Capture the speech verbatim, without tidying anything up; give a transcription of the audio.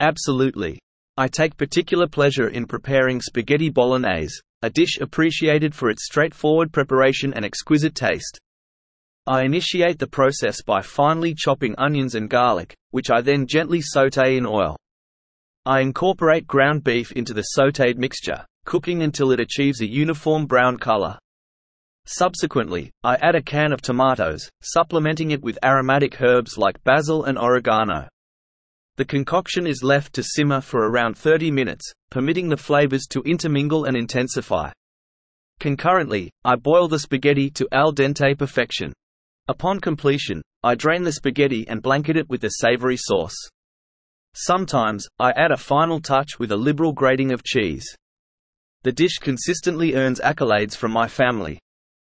Absolutely. I take particular pleasure in preparing spaghetti bolognese, a dish appreciated for its straightforward preparation and exquisite taste. I initiate the process by finely chopping onions and garlic, which I then gently sauté in oil. I incorporate ground beef into the sautéed mixture, cooking until it achieves a uniform brown color. Subsequently, I add a can of tomatoes, supplementing it with aromatic herbs like basil and oregano. The concoction is left to simmer for around thirty minutes, permitting the flavors to intermingle and intensify. Concurrently, I boil the spaghetti to al dente perfection. Upon completion, I drain the spaghetti and blanket it with a savory sauce. Sometimes, I add a final touch with a liberal grating of cheese. The dish consistently earns accolades from my family,